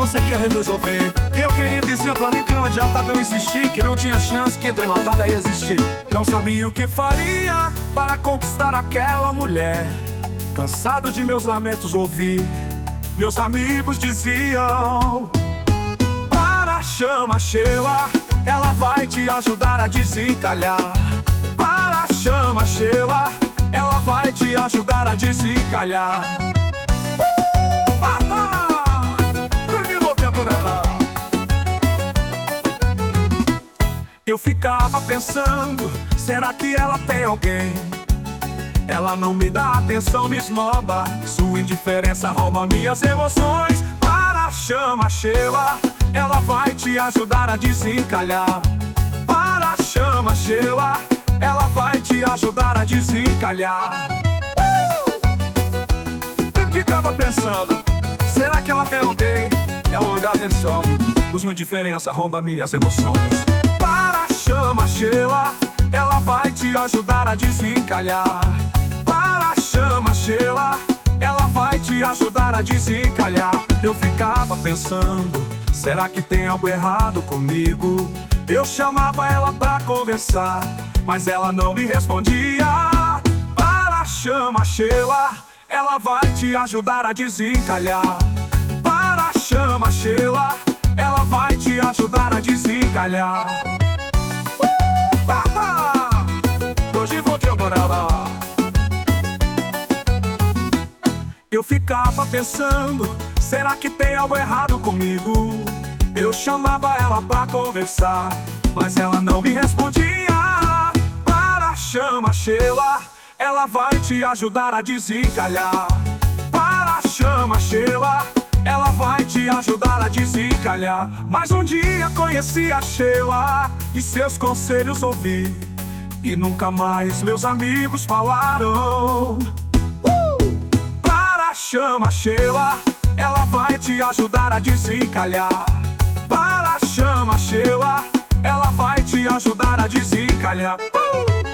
você quer resolver. Eu queria dizer pra mim que não adiantava eu insistir, que não tinha chance, que entre matada ia existir. Não sabia o que faria para conquistar aquela mulher. Cansado de meus lamentos ouvir, meus amigos diziam: para a chama Sheila, ela vai te ajudar a desencalhar. Para a chama Sheila, ela vai te ajudar a desencalhar. Eu ficava pensando, será que ela tem alguém? Ela não me dá atenção, me esnoba, sua indiferença rouba minhas emoções. Para a chama Sheila, ela vai te ajudar a desencalhar. Para a chama Sheila, ela vai te ajudar a desencalhar. Eu ficava pensando, será que ela tem alguém? Ela não dá atenção, sua indiferença rouba minhas emoções. Para a chama Sheila, ela vai te ajudar a desencalhar. Para a chama Sheila, ela vai te ajudar a desencalhar. Eu ficava pensando, será que tem algo errado comigo? Eu chamava ela pra conversar, mas ela não me respondia. Para a chama Sheila, ela vai te ajudar a desencalhar. Para a chama Sheila, ela vai te ajudar a desencalhar. Hoje vou te adorar. Eu ficava pensando, será que tem algo errado comigo? Eu chamava ela pra conversar, mas ela não me respondia. Para a chama Sheila, ela vai te ajudar a desencalhar. Para a chama Sheila, ela vai te ajudar a desencalhar. Mas um dia conheci a Sheila e seus conselhos ouvi, e nunca mais meus amigos falaram. Para a chama Sheila, ela vai te ajudar a desencalhar. Para a chama Sheila, ela vai te ajudar a desencalhar.